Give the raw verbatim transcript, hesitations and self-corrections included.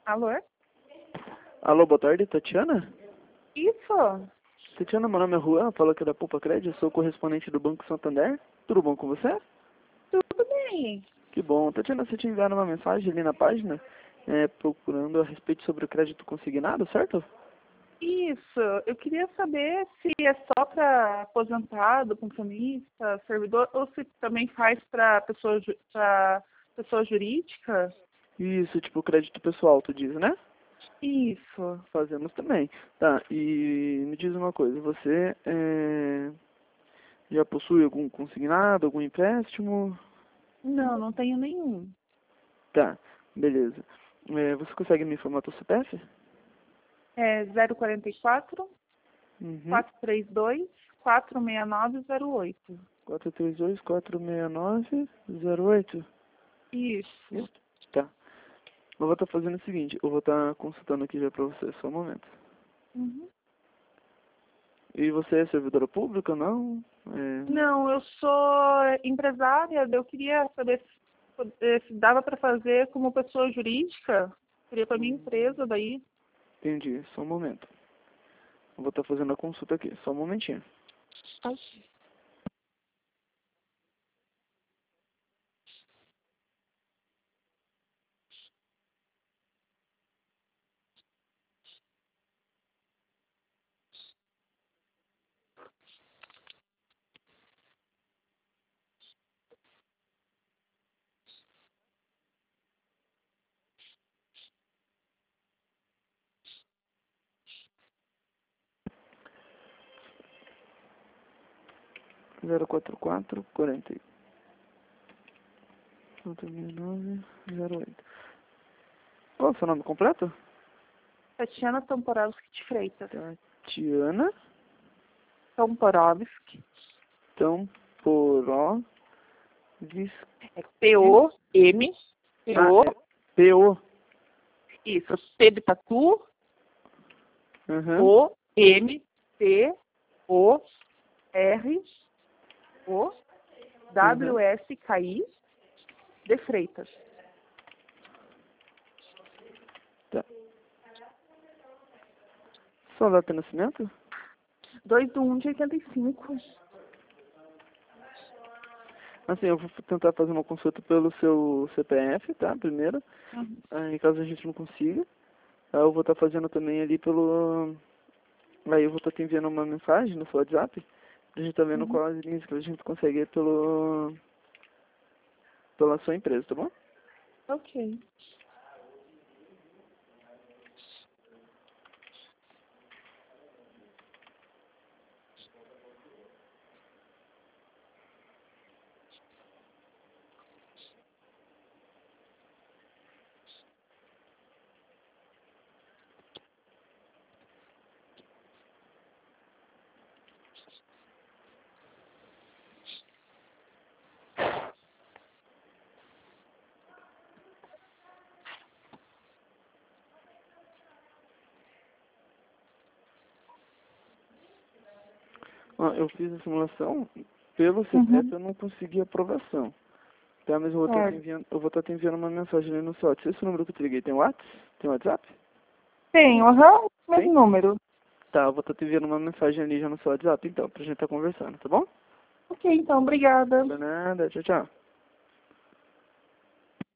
Alô? Alô, boa tarde, Tatiana? Isso. Tatiana, meu nome é Juan, falo aqui da Poupa Crédito, sou correspondente do Banco Santander. Tudo bom com você? Tudo bem. Que bom. Tatiana, você tinha enviado uma mensagem ali na página, é, procurando a respeito sobre o crédito consignado, certo? Isso. Eu queria saber se é só para aposentado, pensionista, servidor, ou se também faz para pessoa, ju- pra pessoa jurídica. Isso, tipo crédito pessoal, tu diz, né? Isso. Fazemos também. Tá, e me diz uma coisa, você é, já possui algum consignado, algum empréstimo? Não, não tenho nenhum. Tá, beleza. É, você consegue me informar teu C P F? É zero quarenta e quatro, Uhum. quatrocentos e trinta e dois, quatrocentos e sessenta e nove zero oito. quatro três dois, quatro seis nove, zero oito. Isso. Isso? Tá. Eu vou estar fazendo o seguinte, eu vou estar consultando aqui já pra você, só um momento. Uhum. E você é servidora pública, não? É... Não, eu sou empresária, eu queria saber se, eh, se dava para fazer como pessoa jurídica. Seria para minha empresa daí. Entendi, só um momento. Eu vou estar fazendo a consulta aqui, só um momentinho. zero quatro quatro, quarenta, quatro seis nove, zero oito. Qual é o seu nome completo? Tatiana Tomporovski de Freitas. Tatiana Tomporovski. Tamporovski. É P O M. P Ah, O. é P O. Isso. T de tatu. Uhum. O. M. T. O. R. O. W. S. K. I. De Freitas. Tá. Sua data de nascimento? dois de um de oitenta e cinco. Assim, eu vou tentar fazer uma consulta pelo seu C P F, tá? Primeiro. Uhum. Aí, caso a gente não consiga, aí eu vou estar fazendo também ali pelo... Aí eu vou estar te enviando uma mensagem no seu WhatsApp, pra gente tá vendo Uhum. quais linhas que a gente consegue pelo... pela sua empresa, tá bom? Ok. Ó, eu fiz a simulação, pelo C P F Uhum. eu não consegui aprovação. Tá, mas eu vou estar te Certo. enviando, eu vou estar te enviando uma mensagem ali no seu WhatsApp. Esse número que eu te liguei tem WhatsApp? Tem WhatsApp? Tem, aham, Tem? mesmo número. Tá, eu vou estar te enviando uma mensagem ali já no seu WhatsApp, então, pra gente estar conversando, tá bom? Ok, então, obrigada. Não é nada, tchau, tchau.